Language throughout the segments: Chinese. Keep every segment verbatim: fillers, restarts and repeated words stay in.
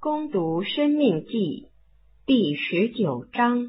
攻读《申命记》第十九章。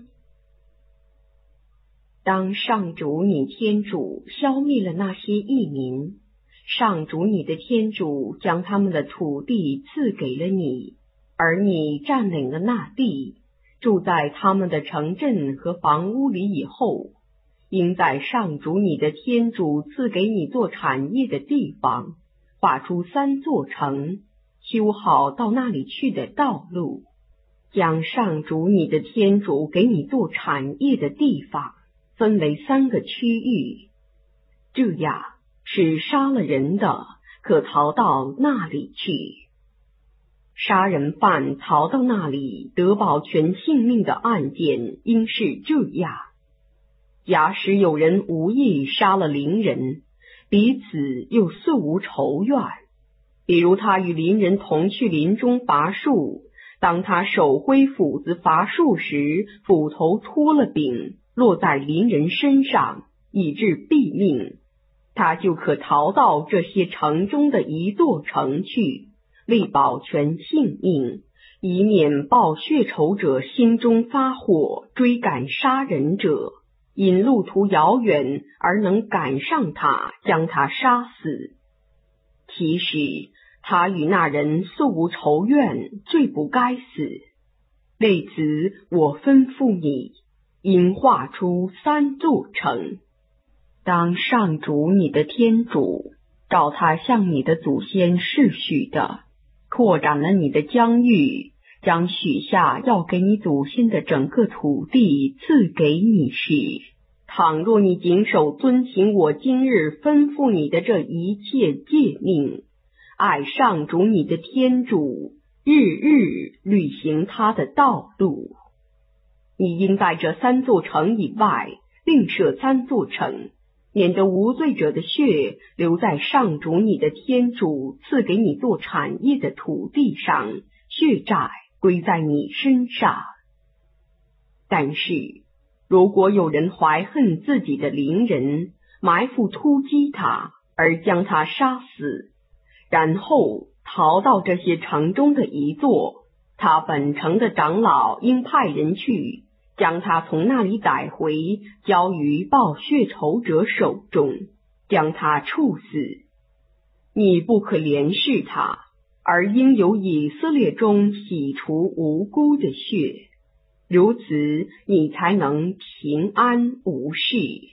当上主你天主消灭了那些异民，上主你的天主将他们的土地赐给了你，而你占领了那地，住在他们的城镇和房屋里以后，应在上主你的天主赐给你做产业的地方，画出三座城，修好到那里去的道路，将上主你的天主给你做产业的地方分为三个区域，这样使杀了人的可逃到那里去。杀人犯逃到那里得保全性命的案件应是这样：假使有人无意杀了邻人，彼此又素无仇怨，比如他与邻人同去林中伐树，当他手挥斧子伐树时，斧头脱了柄，落在邻人身上，以致毙命，他就可逃到这些城中的一座城去，为保全性命，以免报血仇者心中发火，追赶杀人者，因路途遥远而能赶上他，将他杀死。其实他与那人素无仇怨，罪不该死。为此我吩咐你，应画出三座城。当上主你的天主照他向你的祖先示许的，扩展了你的疆域，将许下要给你祖先的整个土地赐给你时，倘若你谨守遵行我今日吩咐你的这一切诫命，爱上主你的天主，日日履行他的道路，你应在这三座城以外另设三座城，免得无罪者的血留在上主你的天主赐给你做产业的土地上，血债归在你身上。但是如果有人怀恨自己的邻人，埋伏突击他，而将他杀死，然后逃到这些城中的一座，他本城的长老应派人去，将他从那里逮回，交于报血仇者手中，将他处死。你不可怜视他，而应由以色列中洗除无辜的血，如此你才能平安无事。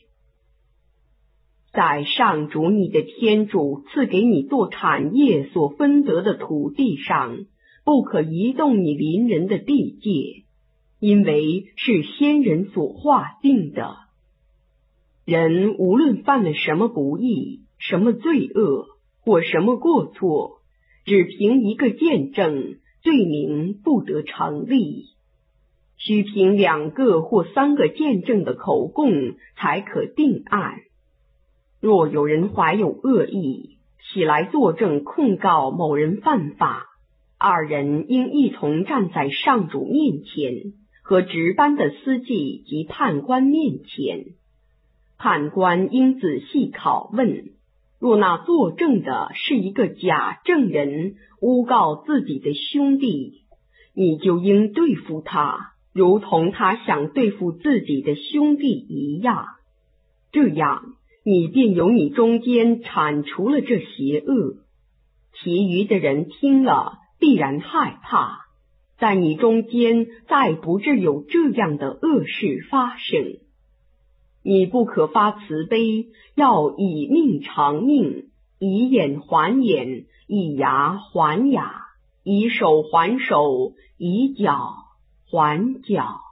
在上主你的天主赐给你做产业所分得的土地上，不可移动你邻人的地界，因为是先人所划定的。人无论犯了什么不义，什么罪恶，或什么过错，只凭一个见证，罪名不得成立，须凭两个或三个见证的口供才可定案。若有人怀有恶意，起来作证控告某人犯法，二人应一同站在上主面前和值班的司祭及判官面前。判官应仔细拷问，若那作证的是一个假证人，诬告自己的兄弟，你就应对付他，如同他想对付自己的兄弟一样。这样你便由你中间铲除了这邪恶，其余的人听了必然害怕，在你中间再不致有这样的恶事发生。你不可发慈悲，要以命偿命，以眼还眼，以牙还牙，以手还手，以脚还脚。